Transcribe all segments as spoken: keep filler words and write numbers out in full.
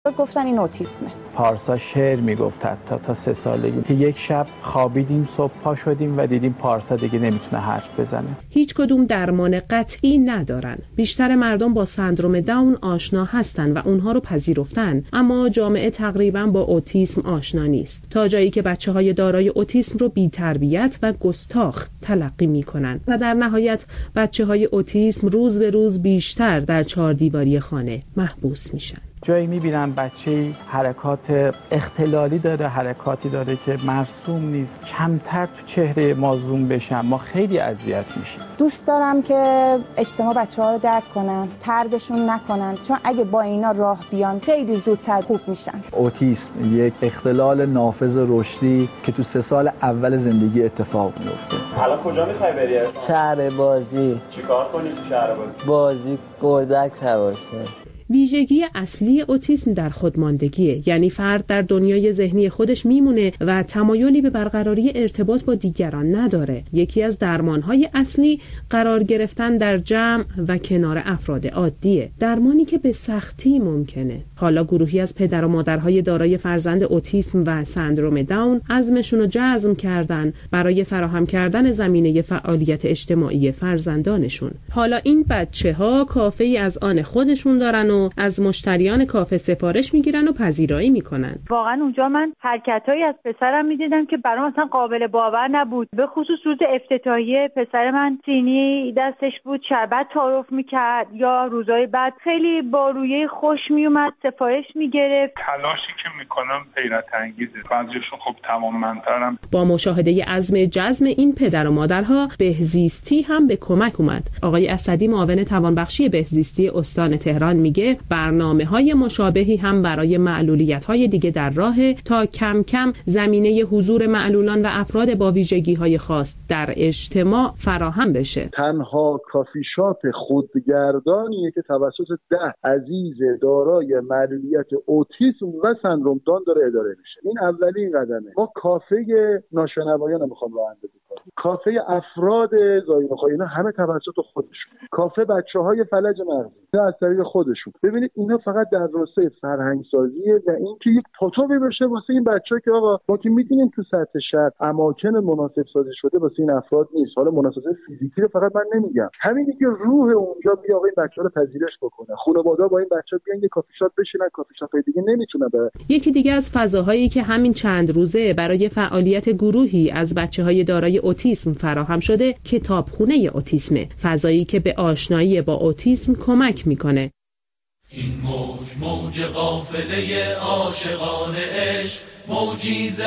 گفتن این اوتیسمه. پارسا شعر میگفت حتی تا سه سالگی که یک شب خوابیدیم صبح پا شدیم و دیدیم پارسا دیگه نمیتونه حرف بزنه. هیچ کدوم درمان قطعی ندارن. بیشتر مردم با سندروم داون آشنا هستن و اونها رو پذیرفتن، اما جامعه تقریبا با اوتیسم آشنا نیست، تا جایی که بچه‌های دارای اوتیسم رو بی‌تربیت و گستاخ تلقی میکنن و در نهایت بچه‌های اوتیسم روز به روز بیشتر در چهار دیواری خانه محبوس میشن. جایی میبینم بچه حرکات اختلالی داره، حرکاتی داره که مرسوم نیست، کمتر تو چهره ما زوم بشن، ما خیلی اذیت میشیم. دوست دارم که اجتماع بچه‌ها رو درک کنن، طردشون نکنن، چون اگه با اینا راه بیان خیلی زودتر خوب میشن. اوتیسم یک اختلال نافذ رشدی که تو سه سال اول زندگی اتفاق میفته. الان کجا میخوای بری؟ شهر بازی. چیکار کنی تو شهر بازی؟ بازی گردک سوار شه. ویژگی اصلی اوتیسم در خودماندگیه، یعنی فرد در دنیای ذهنی خودش میمونه و تمایلی به برقراری ارتباط با دیگران نداره. یکی از درمانهای اصلی قرار گرفتن در جمع و کنار افراد عادیه، درمانی که به سختی ممکنه. حالا گروهی از پدر و مادرهای دارای فرزند اوتیسم و سندروم داون عزمشون رو جزم کردن برای فراهم کردن زمینه فعالیت اجتماعی فرزندانشون. حالا این بچه‌ها کافه‌ای از آن خودشون دارن و از مشتریان کافه سفارش میگیرن و پذیرایی میکنن. واقعا اونجا من حرکتایی از پسرم میدیدم که برام اصلا قابل باور نبود. به خصوص روز افتتاحیه پسر من سینی دستش بود، شربت تعارف میکرد، یا روزهای بعد خیلی با رویه خوش میومد سفارش میگرفت. تلاشی که میکنم حیرت انگیزه. بعضیشون خب توانمندترن. با مشاهده عزم جزم این پدر و مادرها بهزیستی هم به کمک اومد. آقای اسدی معاون توانبخشی بهزیستی استان تهران میگه برنامه‌های مشابهی هم برای معلولیت‌های دیگه در راه تا کم کم زمینه حضور معلولان و افراد با ویژگی‌های خاص در اجتماع فراهم بشه. تنها کافی شاپ خودگردانیه که توسط ده عزیز دارای معلولیت اوتیسم و سندروم داون داره اداره میشه. این اولین قدمه. ما کافه ناشنوایان میخوام راه اندازی کنیم. کافه افراد زایمان، اینا همه توسط خودشون. کافه بچه‌های فلج مغزی از طریق خودشون. ببینید اینا فقط در راسته فرهنگ سازیه و اینکه یک پتوی بشه واسه این بچه‌ها که آقا ما که می‌دونیم تو سطح شهر اماکن مناسب سازی شده واسه این افراد نیست. حالا مناسبت فیزیکی رو فقط من نمیگم، همینی که روح اونجا بیا آقا این بچه‌ها رو پذیرش بکنه، خانواده با این بچه‌ها بیان یه کافی شاپ بشینن، کافی شاپ‌های دیگه نمیتونه بره. یکی دیگه از فضاهایی که همین چند روزه برای فعالیت گروهی از بچه‌های دارای اوتیسم فراهم شده کتابخونه اوتیسمه، فضایی که به آشنایی با اوتیسم کمک میکنه. این موج موج قافله عاشقان عشق، موجی ز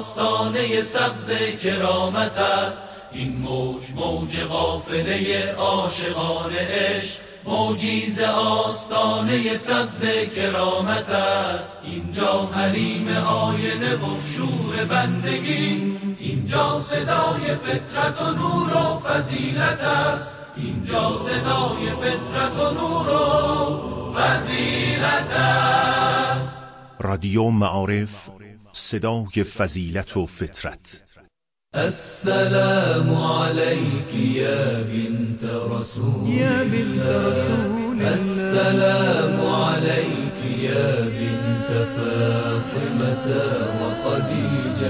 آستانه سبز کرامت است. این موج موج قافله عاشقان عشق، موجی ز آستانه سبز کرامت است. اینجا حریم آینه و شور بندگی، اینجا صدای فطرت و نور و فضیلت است. اینجا صدای فطرت و نور و فضیلت است. رادیو معارف، صدای فضیلت و فطرت. السلام عليك يا بنت رسول يا بنت رسول السلام عليك يا بنت فاطمة وخديجة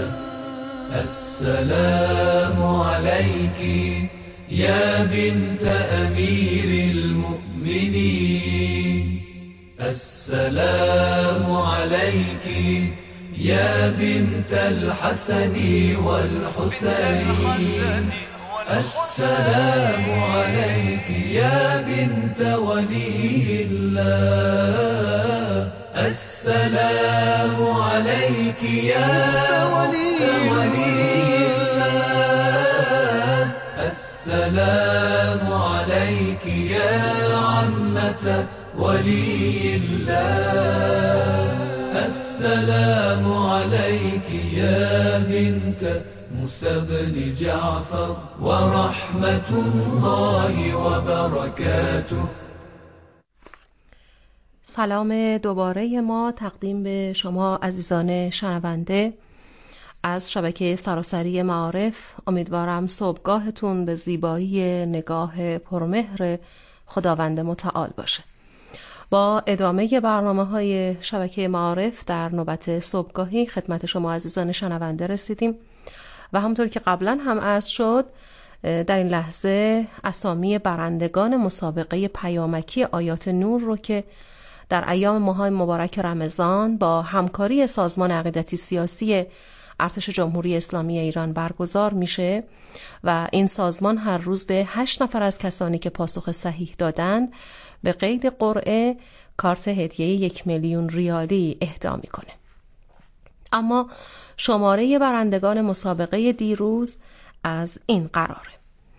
السلام عليك يا بنت أمير المؤمنين السلام عليك يا بنت الحسن والحسين السلام عليك يا بنت ولي الله السلام عليك يا ولي الله السلام عليك يا عمة ولي الله السلام عليك يا بنت موسى بن جعفر ورحمة الله وبركاته. سلام دوباره ما تقدیم به شما عزیزان شنونده از شبکه سراسری معارف. امیدوارم صبحگاهتون به زیبایی نگاه پرمهر خداوند متعال باشه. با ادامه برنامه‌های شبکه معارف در نوبت صبحگاهی خدمت شما عزیزان شنونده رسیدیم و همونطور که قبلا هم عرض شد در این لحظه اسامی برندگان مسابقه پیامکی آیات نور رو که در ایام ماه مبارک رمضان با همکاری سازمان عقیدتی سیاسی ارتش جمهوری اسلامی ایران برگزار میشه و این سازمان هر روز به هشت نفر از کسانی که پاسخ صحیح دادند به قید قرعه کارت هدیه یک میلیون ریالی اهدا میکنه. اما شماره برندگان مسابقه دیروز از این قراره: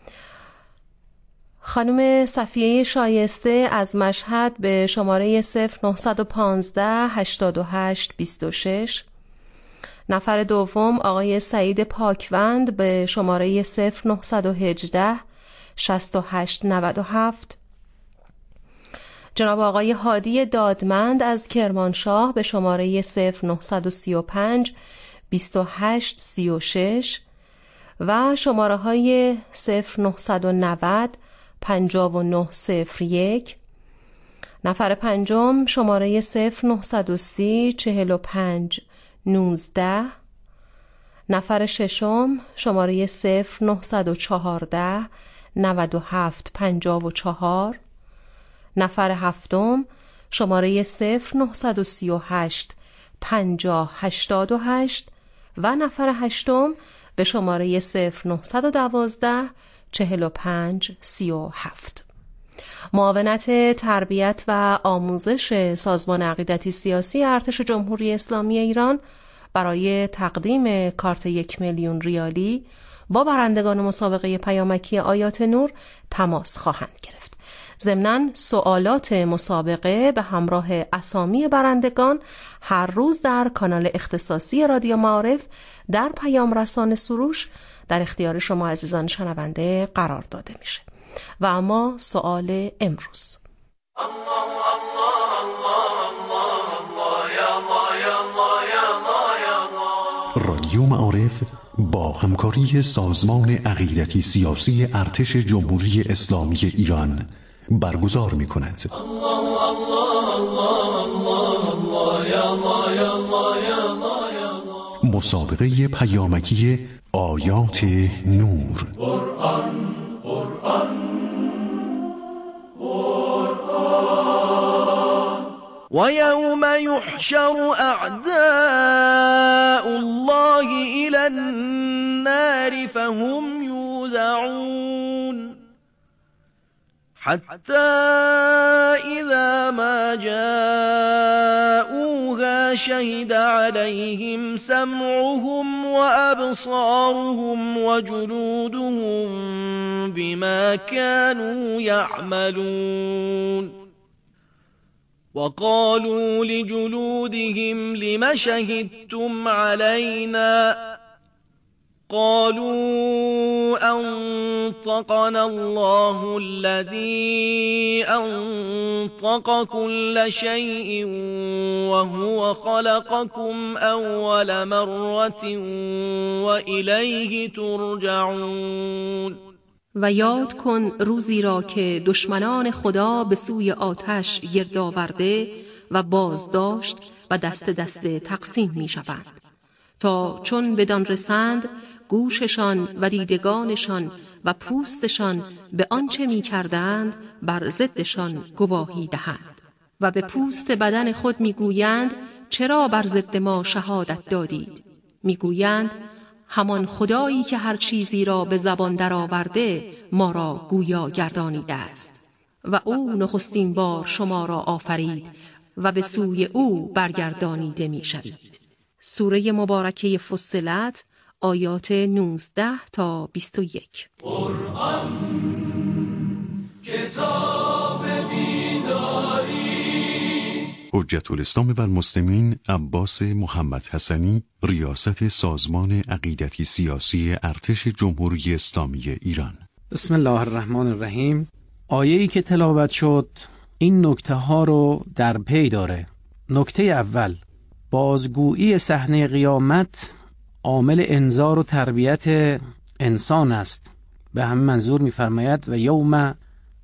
خانم صفیه شایسته از مشهد به شماره صفر نه یک پنج هشتاد و هشت بیست و شش، نفر دوم آقای سعید پاکوند به شماره صفر نه یک هشت شصت و هشت نود و هفت، جناب آقای هادی دادمند از کرمانشاه به شماره صفر نه سه پنج بیست و هشت سی و شش و شماره های صفر نه نه صفر پنجاه و نه صفر یک، نفر پنجم شماره صفر نه سی چهل و پنج نوزده، نفر ششم شماره صفر نه چهارده نود و هفت پنجاه و چهار، نفر هفتم شماره صفر نه سی و هشت پنجاه هشتاد و هشت و نفر هشتم به شماره صفر نه دوازده چهل و پنج سی و هفت. معاونت تربیت و آموزش سازمان عقیدتی سیاسی ارتش جمهوری اسلامی ایران برای تقدیم کارت یک میلیون ریالی با برندگان مسابقه پیامکی آیات نور تماس خواهند گرفت. ضمناً سوالات مسابقه به همراه اسامی برندگان هر روز در کانال اختصاصی رادیو معارف در پیام رسان سروش در اختیار شما عزیزان شنونده قرار داده میشه. و اما سوال امروز: رادیو معارف با همکاری سازمان عقیدتی سیاسی ارتش جمهوری اسلامی ایران برگزار می کند. مسابقه پیامکی آیات نور. قرآن قرآن و یوم یحشر اعداء الله الى النار فهم یوزعون حتى إذا ما جاءوها شهد عليهم سمعهم وأبصارهم وجلودهم بما كانوا يعملون وقالوا لجلودهم لم شهدتم علينا قالوا أنطقنا الله الذي أنطق كل شيء وهو خلقكم أول مرة وإليه ترجعون. و یاد کن روزی را که دشمنان خدا به سوی آتش گرد آورده و بازداشت و دست دست تقسیم می شوند تا چون بدان رسند گوششان و دیدگانشان و پوستشان به آنچه می کردند بر ضدشان گواهی دهند و به پوست بدن خود می گویند چرا بر ضد ما شهادت دادید؟ می گویند همان خدایی که هر چیزی را به زبان درآورده ما را گویا گردانیده است و او نخستین بار شما را آفرید و به سوی او برگردانیده می شوید. سوره مبارکه فصلت آیات نوزده تا بیست و یک. قرآن کتاب بیداری. حجت الاسلام و المسلمین عباس محمد حسنی، ریاست سازمان عقیدتی سیاسی ارتش جمهوری اسلامی ایران. بسم الله الرحمن الرحیم. آیه‌ای که تلاوت شد این نکته ها رو در پی داره. نکته اول، بازگویی صحنه قیامت عامل انذار و تربیت انسان است. به همین منظور می‌فرماید و یوم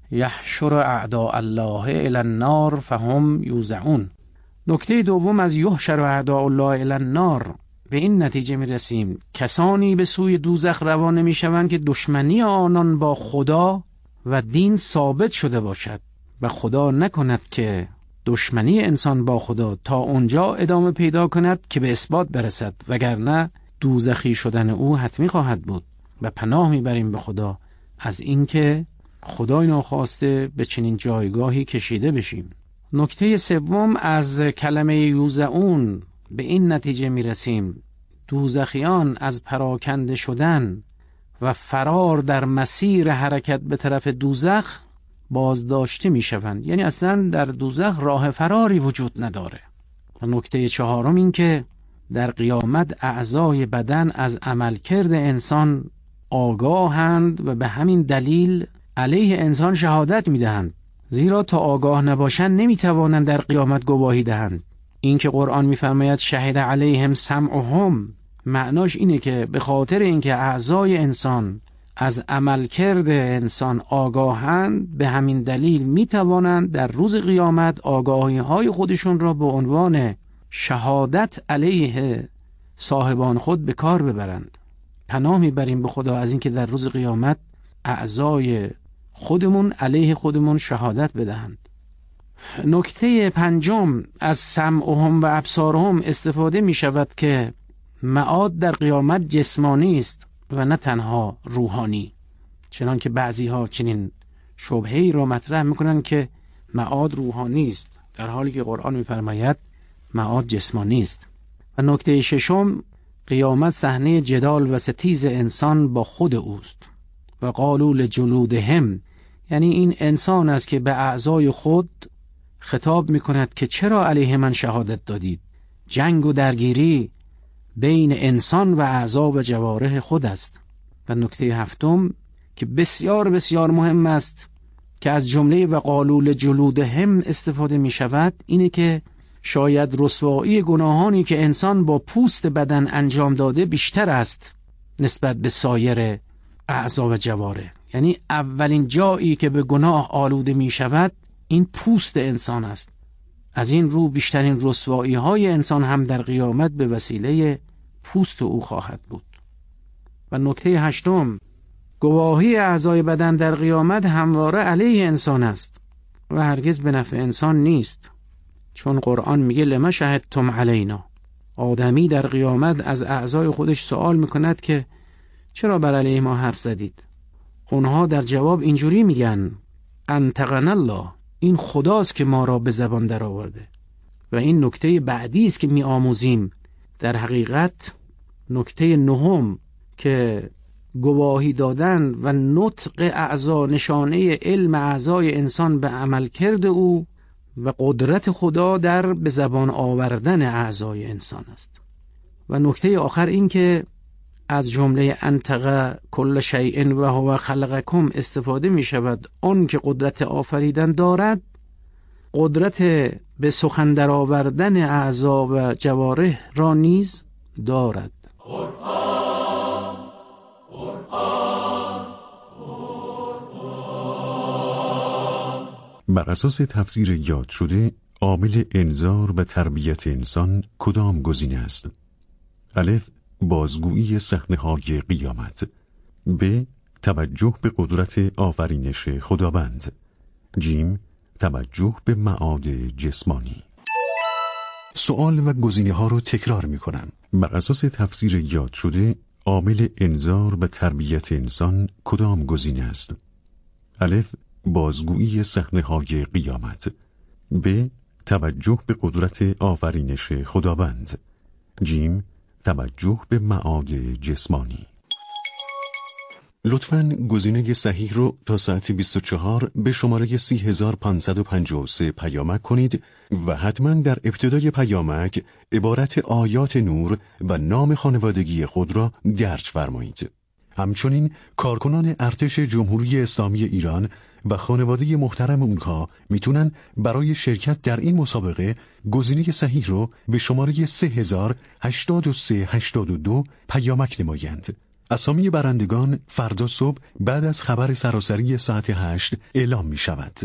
یحشر اعداء الله الی النار فهم یوزعون. نکته دوم از یحشر اعداء الله الی النار به این نتیجه می رسیم کسانی به سوی دوزخ روانه می شوند که دشمنی آنان با خدا و دین ثابت شده باشد و خدا نکند که دشمنی انسان با خدا تا اونجا ادامه پیدا کند که به اثبات برسد، وگرنه دوزخی شدن او حتمی خواهد بود و پناه میبریم به خدا از اینکه خدای ناخواسته به چنین جایگاهی کشیده بشیم. نکته سوم از کلمه یوزعون به این نتیجه میرسیم دوزخیان از پراکنده شدن و فرار در مسیر حرکت به طرف دوزخ بازداشته میشوند، یعنی اصلا در دوزخ راه فراری وجود نداره. و نکته چهارم این که در قیامت اعضای بدن از عملکرد انسان آگاهند و به همین دلیل علیه انسان شهادت میدهند، زیرا تا آگاه نباشند نمیتوانند در قیامت گواهی دهند. این که قرآن میفرماید شهد علیهم سمعهم، معناش اینه که به خاطر اینکه اعضای انسان از عملکرد انسان آگاهند به همین دلیل میتوانند در روز قیامت آگاهی های خودشون را به عنوان شهادت علیه صاحبان خود به کار ببرند. پناه میبریم به خدا از اینکه در روز قیامت اعضای خودمون علیه خودمون شهادت بدهند. نکته پنجم از سمعهم و ابصارهم استفاده می شود که معاد در قیامت جسمانی است و نه تنها روحانی، چنان که بعضی ها چنین شبهه‌ای را مطرح میکنند که معاد روحانی است، در حالی که قرآن میفرماید معاد جسمانی است. و نکته ششم قیامت صحنه جدال و ستیز انسان با خود اوست. و قالوا لجلودهم، یعنی این انسان است که به اعضای خود خطاب میکند که چرا علیه من شهادت دادید. جنگ و درگیری بین انسان و اعضا و جوارح خود است. و نکته هفتم که بسیار بسیار مهم است که از جمله و قالوا لجلودهم استفاده می شود اینه که شاید رسوایی گناهانی که انسان با پوست بدن انجام داده بیشتر است نسبت به سایر اعضا و جوارح. یعنی اولین جایی که به گناه آلوده می شود این پوست انسان است. از این رو بیشترین رسوایی های انسان هم در قیامت به وسیله پوست او خواهد بود. و نکته هشتم گواهی اعضای بدن در قیامت همواره علیه انسان است و هرگز به نفع انسان نیست، چون قرآن میگه لما شهدتم علینا. آدمی در قیامت از اعضای خودش سوال میکند که چرا بر علیه ما حرف زدید؟ اونها در جواب اینجوری میگن انطقنا الله، این خداست که ما را به زبان در آورده. و این نکته بعدی است که می آموزیم. در حقیقت نکته نهم که گواهی دادن و نطق اعضا نشانه علم اعضای انسان به عمل کرده او و قدرت خدا در به زبان آوردن اعضای انسان است. و نکته آخر این که از جمله انطق کل شیء و هو خلقکم استفاده می شود آن که قدرت آفریدن دارد قدرت به سخن در آوردن اعضا و جوارح را نیز دارد. قرآن قرآن قرآن. بر اساس تفسیر یاد شده عامل انذار و تربیت انسان کدام گزینه است؟ الف بازگویی صحنه‌های قیامت، ب توجه به قدرت آفرینش خداوند، جیم توجه به معاد جسمانی. سوال و گزینه ها رو تکرار می کنم. بر اساس تفسیر یاد شده عامل انذار و تربیت انسان کدام گزینه است؟ الف بازگویی صحنه‌های قیامت، ب توجه به قدرت آفرینش خداوند، جیم توجه به معاد جسمانی. لطفاً گزینه صحیح رو تا ساعت بیست و چهار به شماره سی هزار و پانصد و پنجاه و سه پیامک کنید و حتماً در ابتدای پیامک عبارت آیات نور و نام خانوادگی خود را درج فرمایید. همچنین کارکنان ارتش جمهوری اسلامی ایران و خانواده محترم اونها میتونن برای شرکت در این مسابقه گزینه صحیح رو به شماره سه هزار و هشتاد و سه هشتاد و دو پیامک نمایند. اسامی برندگان فردا صبح بعد از خبر سراسری ساعت هشت اعلام می شود.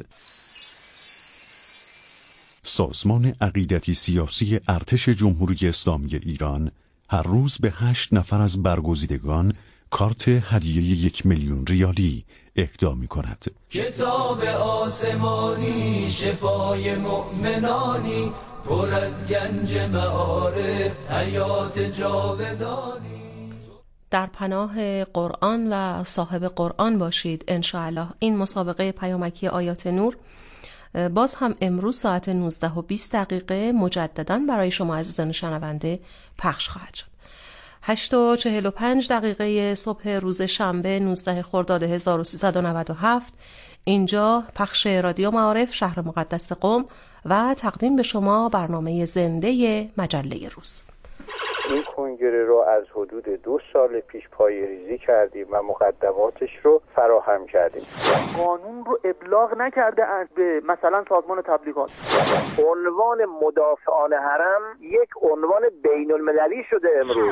سازمان عقیدتی سیاسی ارتش جمهوری اسلامی ایران هر روز به هشت نفر از برگزیدگان کارت هدیه یک میلیون ریالی اهدا می کند. کتاب آسمانی شفای مؤمنانی پر از گنج معارف حیات جاودانی. در پناه قرآن و صاحب قرآن باشید انشاءالله. این مسابقه پیامکی آیات نور باز هم امروز ساعت نوزده و بیست دقیقه مجددا برای شما عزیزان شنونده پخش خواهد شد. هشت و چهل و پنج دقیقه صبح روز شنبه نوزده خرداد هزار و سیصد و نود و هفت اینجا پخش رادیو معارف شهر مقدس قم و تقدیم به شما برنامه زنده مجله روز. این کنگره رو از حدود دو سال پیش پایه‌ریزی کردیم و مقدماتش رو فراهم کردیم. قانون رو ابلاغ نکرده به مثلا سازمان تبلیغات. عنوان مدافعان حرم یک عنوان بین المللی شده امروز.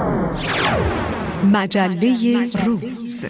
مجله روز.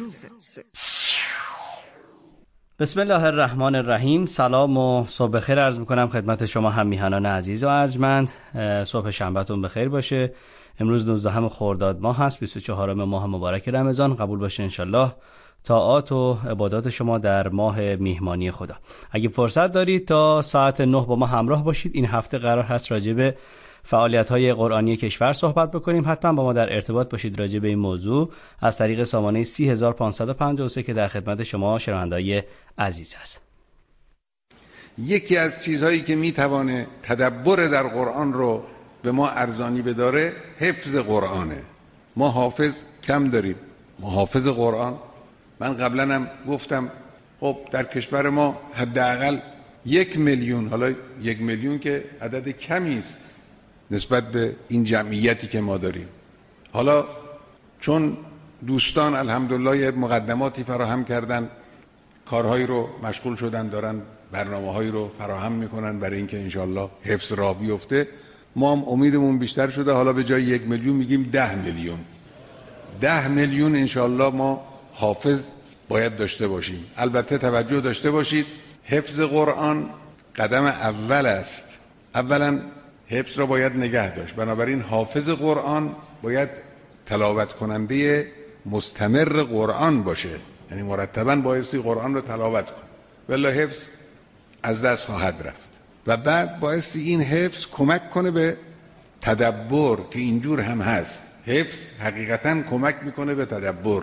بسم الله الرحمن الرحیم. سلام و صبح بخیر عرض میکنم خدمت شما هم میهنان عزیز و ارجمند. صبح شنبهتون بخیر باشه. امروز نوزدهم خرداد ماه هست، بیست و چهارم ماه مبارک رمضان. قبول باشه انشالله طاعات و عبادات شما در ماه میهمانی خدا. اگه فرصت دارید تا ساعت نه با ما همراه باشید. این هفته قرار هست راجع به فعالیت‌های قرآنی کشور صحبت بکنیم. حتما با ما در ارتباط باشید راجع به این موضوع از طریق سامانه سی هزار و پانصد و پنجاه و سه که در خدمت شما شنوندگان عزیز است. یکی از چیزهایی که میتوانه تدبر در قرآن رو به ما ارزانی بداره حفظ قرآنه. ما حافظ کم داریم. ما حافظ قرآن، من قبلا هم گفتم خب در کشور ما حداقل یک میلیون، حالا یک میلیون که عدد کمی است نسبت به این جمعیتی که ما داریم. حالا چون دوستان الحمدلله مقدماتی فراهم کردن، کارهایی رو مشغول شدن، دارن برنامه‌هایی رو فراهم میکنن برای اینکه انشالله حفظ راه بیفته، ما هم امیدمون بیشتر شده. حالا به جای یک میلیون میگیم ده میلیون. ده میلیون انشالله ما حافظ باید داشته باشیم. البته توجه داشته باشید حفظ قرآن قدم اول است. اولا حفظ را باید نگه داشت، بنابراین حافظ قرآن باید تلاوت کننده مستمر قرآن باشه، یعنی مرتباً بایستی قرآن رو تلاوت کن، ولی حفظ از دست خواهد رفت. و بعد بایستی این حفظ کمک کنه به تدبر که اینجور هم هست. حفظ حقیقتاً کمک میکنه به تدبر.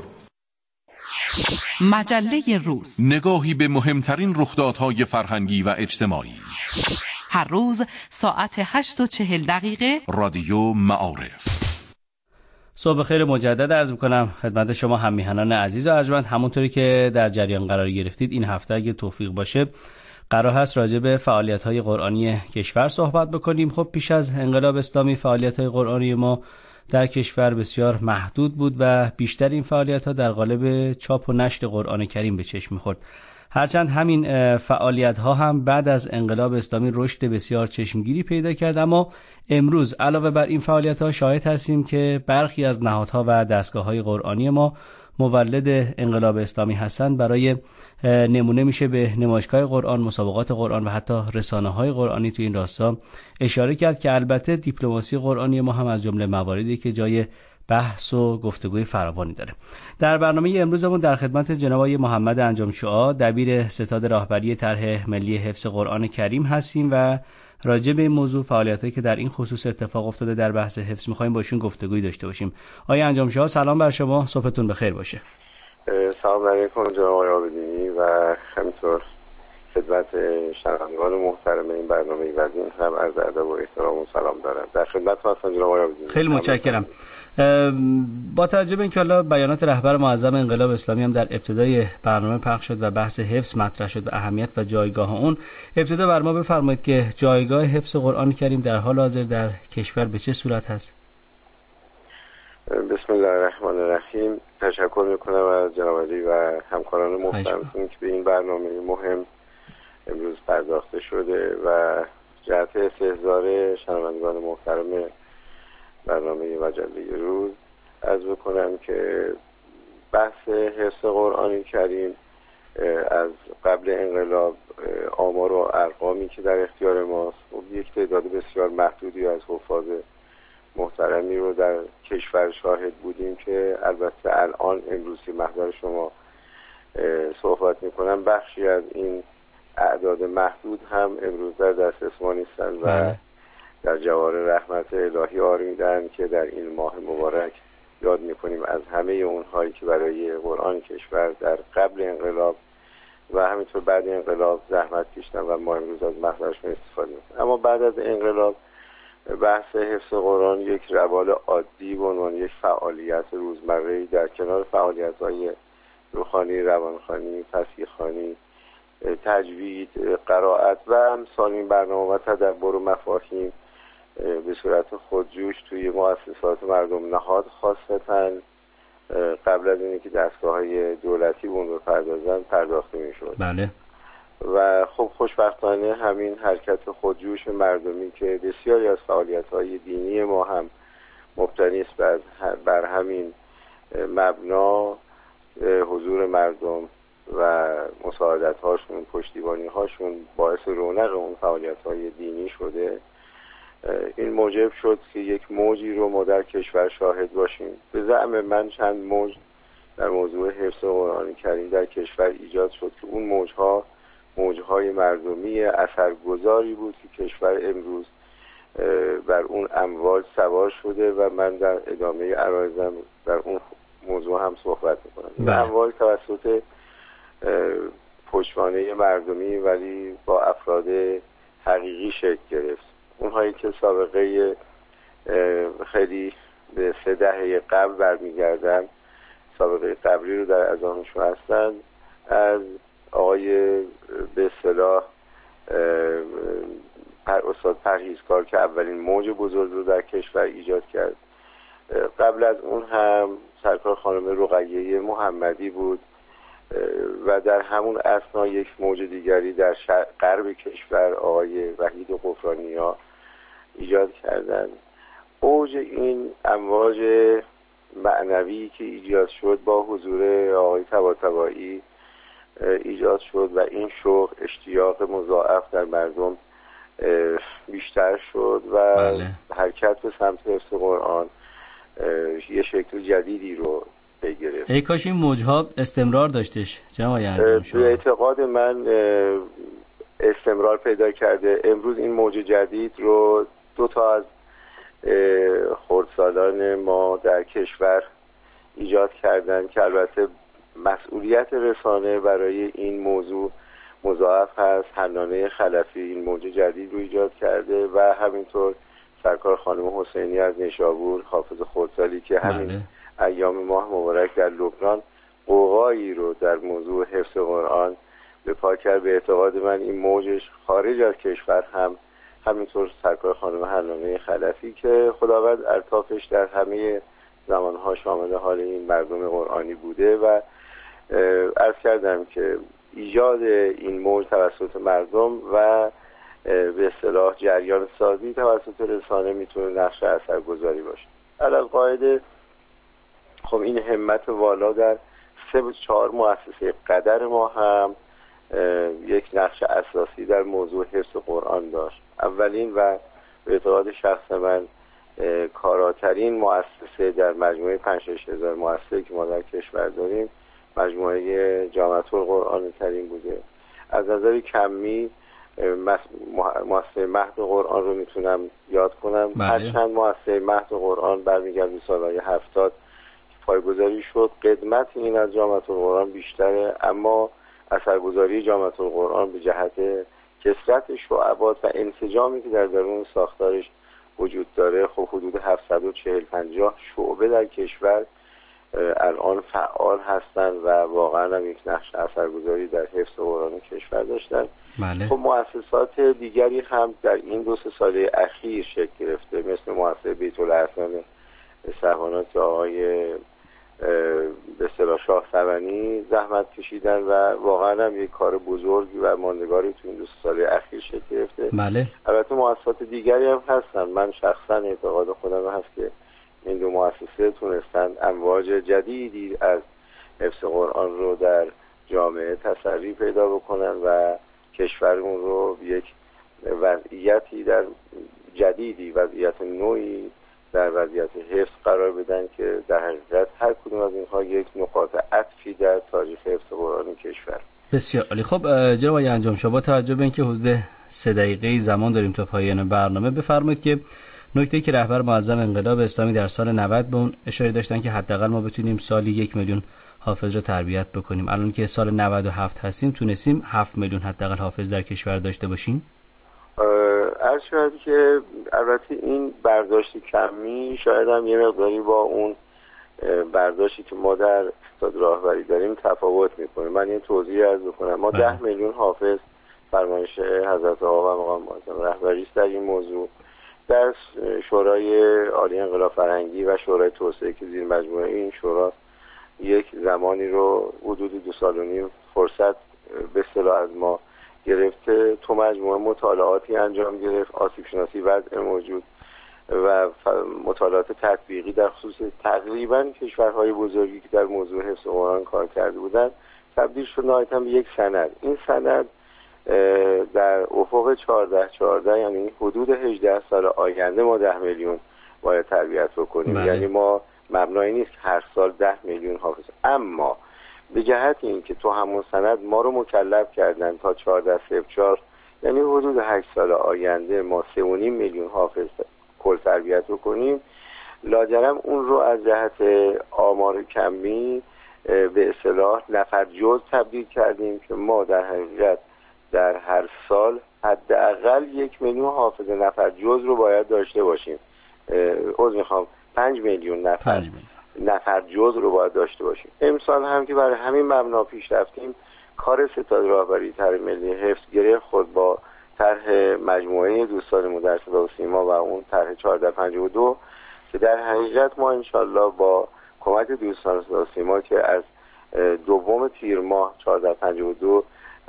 مجله روز، نگاهی به مهمترین رخدادهای فرهنگی و اجتماعی. هر روز ساعت هشت و چهل دقیقه رادیو معارف. صبح خیر مجدد عرض میکنم خدمت شما هم میهنان عزیز و ارجمند. همونطوری که در جریان قرار گرفتید این هفته اگه توفیق باشه قرار هست راجع به فعالیت‌های قرآنی کشور صحبت بکنیم. خب پیش از انقلاب اسلامی فعالیت‌های قرآنی ما در کشور بسیار محدود بود و بیشتر این فعالیت‌ها در قالب چاپ و نشر قرآن کریم به چشم می‌خورد. هرچند همین فعالیت‌ها هم بعد از انقلاب اسلامی رشد بسیار چشمگیری پیدا کرد، اما امروز علاوه بر این فعالیت‌ها شاهد هستیم که برخی از نهادها و دستگاه‌های قرآنی ما مولد انقلاب اسلامی هستند. برای نمونه میشه به نمایشگاه قرآن، مسابقات قرآن و حتی رسانه‌های قرآنی تو این راستا اشاره کرد که البته دیپلماسی قرآنی ما هم از جمله مواردی که جای بحث و گفتگوی فراوانی داره. در برنامه امروزمون در خدمت جناب آقای محمد انجم‌شعاع دبیر ستاد راهبری طرح ملی حفظ قرآن کریم هستیم و راجع به این موضوع فعالیتایی که در این خصوص اتفاق افتاده در بحث حفظ می‌خوایم باشون گفتگوی داشته باشیم. آقای انجم‌شعاع سلام بر شما، صبحتون بخیر باشه. سلام علیکم جناب آقای عابدینی و همینطور خدمت شنوندگان محترم این برنامه و از این هم عرض ادب و احترام و سلام دارم. در خدمت هستم جناب آقای عابدینی. خیلی متشکرم. با توجه به اینکه حالا بیانات رهبر معظم انقلاب اسلامی هم در ابتدای برنامه پخش شد و بحث حفظ مطرح شد و اهمیت و جایگاه اون، ابتدا بر ما بفرمایید که جایگاه حفظ قرآن کریم در حال حاضر در کشور به چه صورت هست؟ بسم الله الرحمن الرحیم. تشکر میکنم از جناب علی و همکاران محترمتون که به این برنامه مهم امروز پرداخته شده و جهت استحضار شنوندگان محترم برنامه مجله روز عرض بکنم که بحث حفظ قرآن کریم از قبل انقلاب آمار و ارقامی که در اختیار ماست، یک تعداد بسیار محدودی از حفاظ محترمی رو در کشور شاهد بودیم که البته الان امروز که محضر شما صحبت میکنم بخشی از این اعداد محدود هم امروز در دسترس ما نیستن و در جوار رحمت الهی آرمیدن که در این ماه مبارک یاد میکنیم از همه اونهایی که برای قرآن کشور در قبل انقلاب و همینطور بعد انقلاب زحمت کشیدن و ما امروز از محضرشون استفاده میکنیم. اما بعد از انقلاب بحث حفظ قرآن یک روال عادی به عنوان یک فعالیت روزمره‌ای در کنار فعالیت‌های روحانی، روانخوانی، تصحیح‌خوانی، تجوید، قرائت و امثال این برنامه و تدبر و مفاهیم به صورت خودجوش توی مؤسسات مردم نهاد خاصتاً قبل از اینکه دستگاه‌های دولتی به اون بپردازن پرداخته می‌شد. بله. و خب خوشبختانه همین حرکت خودجوش مردمی که بسیاری از فعالیت‌های دینی ما هم مبتنی است بر, بر همین مبنا، حضور مردم و مساعدت‌هاشون، پشتیبانی‌هاشون باعث رونق اون فعالیت‌های دینی شده. این موجب شد که یک موجی رو ما در کشور شاهد باشیم. به زعم من چند موج در موضوع حفظ قرآن کریم در کشور ایجاد شد که اون موج‌ها موجهای مردمی اثرگذاری بود که کشور امروز بر اون امواج سوار شده و من در ادامه عرایزم در اون موضوع هم صحبت میکنم. این امواج توسط پشتوانه مردمی ولی با افراد حقیقی شکل گرفت. اونهایی که سابقه خیلی به سه دهه قبل برمیگردن، سابقه قبلی رو در اذهانشون هستن، از آقای به اصطلاح استاد پرهیزکار که اولین موج بزرگ رو در کشور ایجاد کرد. قبل از اون هم سرکار خانم رقیه محمدی بود و در همون اثنا یک موج دیگری در غرب کشور آقای وحید غفرانیا ایجاد کردند. اوج این امواج معنوی که ایجاد شد با حضور آقای طباطبایی ایجاد شد و این شوق اشتیاق مضاعف در مردم بیشتر شد و بله. حرکت به سمت حفظ قرآن یه شکل جدیدی رو بگرفت. ای کاش این موجها استمرار داشتش جناب انجام شد. به اعتقاد من استمرار پیدا کرده. امروز این موج جدید رو دو تا از خردسالان ما در کشور ایجاد کردن که البته مسئولیت رسانه برای این موضوع مضاعف هست. حنانه خلفی این موج جدید رو ایجاد کرده و همینطور سرکار خانم حسینی از نیشابور، حافظ خردسالی که همین بله. ایام ماه مبارک در لبنان قوقایی رو در موضوع حفظ قرآن به پا کرد. به اعتقاد من این موجش خارج از کشور هم همینطور سرکار خانم حنانه خلفی که خداوند الطافش در همه زمانها شامل حال این مردم قرآنی بوده و عرض کردم که ایجاد این موج توسط مردم و به اصطلاح جریان سازی توسط رسانه میتونه نقش اثرگذاری باشه. علاوه قاعده خب این همت والا در سه و چهار مؤسسه قدر ما هم یک نقش اساسی در موضوع حفظ قرآن داشت. اولین و به اعتقاد شخص من کاراترین مؤسسه در مجموعه پنج شش هزار مؤسسه که ما در کشور داریم مجموعه جامعه القرآن کریم بوده. از نظر کمی مؤسسه مهد قرآن رو میتونم یاد کنم. بله. هرچند مؤسسه مهد قرآن برمیگرد به سالهای هفتاد پایگذاری شد، قدمت این از جامعه القرآن بیشتره، اما اثرگذاری جامعه القرآن به جهت کثرت شعبات و انسجامی که در درون ساختارش وجود داره خب حدود هفتصد و چهل پنجاه شعبه در کشور الان فعال هستند و واقعا هم یک نقش اثرگذاری در حفظ قرآن کشور داشتن. بله. خب مؤسسات دیگری هم در این دو سه ساله اخیر شکل گرفته، مثل مؤسسه بیت الاحسان سحوانات آقای به اصطلاح شاه سبنی زحمت کشیدن و واقعا هم یک کار بزرگی و ماندگاری تو این دو ساله اخیر شکل گرفته. بله. البته مؤسسات دیگری هم هستن. من شخصا اعتقاد خودم هست که این دو مؤسسه تونستند امواج جدیدی از حفظ قرآن رو در جامعه تسری پیدا بکنن و کشورمون رو یک وضعیتی در جدیدی، وضعیت نوعی در وضعیت حفظ قرار بدن که در حقیقت هر کدوم از اینها یک نقاط عطفی در تاریخ حفظ قرآن کشور. بسیار عالی. خب جناب آقای انجمشاه، با توجه به اینکه حدود سه دقیقه زمان داریم تا پایان برنامه، بفرمایید که نکته‌ای که رهبر معظم انقلاب اسلامی در سال نود به اون اشاره داشتن که حداقل ما بتونیم سالی یک میلیون حافظ رو تربیت بکنیم، الان که سال نود و هفت هستیم تونستیم هفت میلیون حداقل حافظ در کشور داشته باشیم؟ عرض شاید که البته این برداشت کمی شاید هم یه مقداری با اون برداشتی که ما در استاد راهبری داریم تفاوت میکنه. من این توضیح عرض بکنم. ما ده میلیون حافظ فرمایش حضرت آقا و مقام معظم رهبری است در این موضوع. در شورای عالی انقلاب فرهنگی و شورای توسعه که زیر مجموعه این شورا یک زمانی رو حدود دو سال و نیم فرصت به اصطلاح از ما گرفته، تو مجموعه مطالعاتی انجام گرفت، آسیب شناسی وضع موجود و مطالعات تطبیقی در خصوص تقریبا کشورهای بزرگی که در موضوع حفظ قرآن کار کرده بودند تبدیل شد نهایتاً به یک سند. این سند در افق چهارده چهارده یعنی حدود هجده سال آینده ما ده میلیون باید تربیت بکنیم. بله. یعنی ما مبنایی نیست هر سال ده میلیون حافظ، اما به جهت این که تو همون سند ما رو مکلف کردن تا چهارده صفر چهار یعنی حدود هشت سال آینده ما سه و نیم میلیون حافظ کل تربیت بکنیم، لاجرم اون رو از جهت آمار کمی به اصطلاح نفر جز تبدیل کردیم که ما در حقیقت در هر سال حداقل یک میلیون حافظ نفر جز رو باید داشته باشیم. عذر میخوام پنج میلیون نفر پنج میلیون. نفر جز رو باید داشته باشیم. امسال هم که برای همین مبنا پیش رفتیم، کار ستاد راهبری طرح ملی حفظ گره خود با طرح مجموعه دوستان در صدا و سیما و اون طرح چهارده پنجاه و دو که در حقیقت ما انشالله با کمک دوستان صدا و سیما که از دوم تیر ماه چهارده پنجاه و دو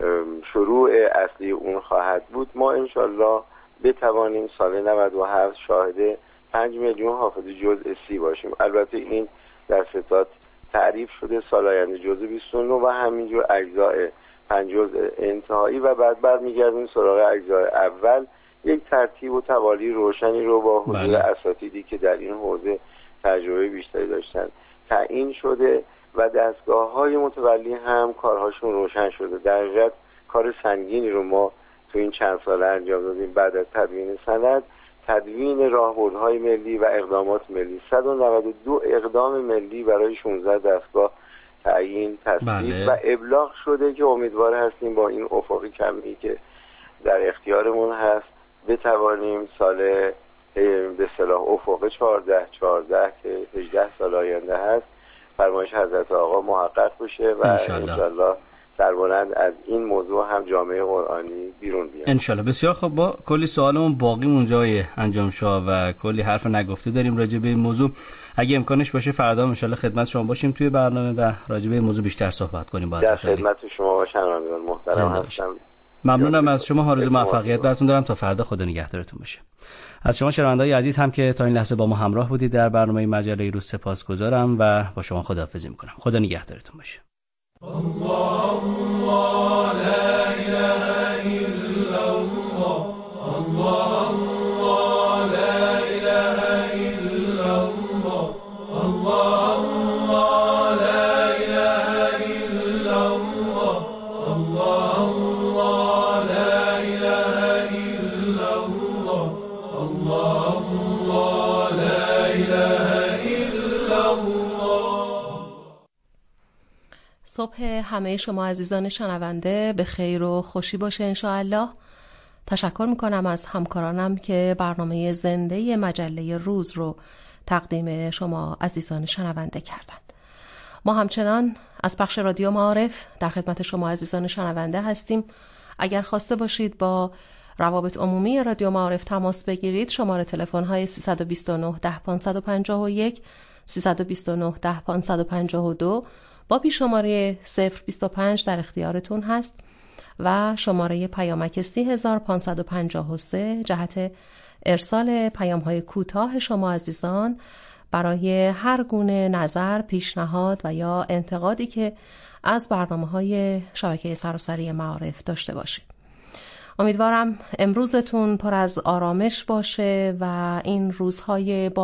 شروع اصلی اون خواهد بود، ما انشالله بتوانیم سال نود و هفت شاهد پنج میلیون حافظ جزء سی باشیم. البته این در ستاد تعریف شده سال آینده جزء بیست و نه و همینجور اجزاء پنج جزء انتهایی و بعد برمیگردیم سراغ اجزاء اول. یک ترتیب و توالی روشنی رو با حضور بله. اساتیدی که در این حوزه تجربه بیشتری داشتن تعیین شده و دستگاه‌های متولی هم کارهاشون روشن شده. در حقیقت کار سنگینی رو ما تو این چند ساله انجام دادیم. بعد از تدوین سند، تدوین راهبردهای ملی و اقدامات ملی، صد و نود و دو اقدام ملی برای شانزده دستگاه تعیین، تصویب بله. و ابلاغ شده که امیدوار هستیم با این افق کمی که در اختیارمون هست بتوانیم سال به اصطلاح افق چهارده چهارده که هجده سال آینده هست فرمایش حضرت آقا محقق بشه و انشالله سربلند از این موضوع هم جامعه قرآنی بیرون بیاد انشالله. بسیار خب، با کلی سوالمون باقی اونجای انجمشاه و کلی حرف نگفته داریم راجع به این موضوع. اگه امکانش باشه فردا انشالله خدمت شما باشیم توی برنامه و راجع به این موضوع بیشتر صحبت کنیم. در خدمت شما باشم محترم هستم. ممنونم از شما، آرزوی موفقیت براتون دارم تا فردا. خدا نگهدارتون باشه. از شما شنونده‌های عزیز هم که تا این لحظه با ما همراه بودید در برنامه مجله روز سپاسگزارم و با شما خداحافظی می‌کنم. خدا نگهدارتون باشه. الله الله لا اله الا الله الله الله لا اله الا الله الله الله لا اله الا الله الله الله لا اله الا الله الله الله لا اله الا الله. صبح همه شما عزیزان شنونده به خیر و خوشی باشه انشاءالله. تشکر میکنم از همکارانم که برنامه زنده مجله روز رو تقدیم شما عزیزان شنونده کردند. ما همچنان از پخش رادیو معارف در خدمت شما عزیزان شنونده هستیم. اگر خواسته باشید با روابط عمومی رادیو معارف تماس بگیرید، شماره تلفن های سیصد و بیست و نه ده پانصد و پنجاه و یک سیصد و بیست و نه ده پانصد و پنجاه و دو با پیش شماره صفر بیست و پنج در اختیارتون هست و شماره پیامک سی هزار پانصد و پنجاه و سه جهت ارسال پیام های کوتاه شما عزیزان برای هر گونه نظر، پیشنهاد و یا انتقادی که از برنامه‌های شبکه سراسری معارف داشته باشید. امیدوارم امروزتون پر از آرامش باشه و این روزهای با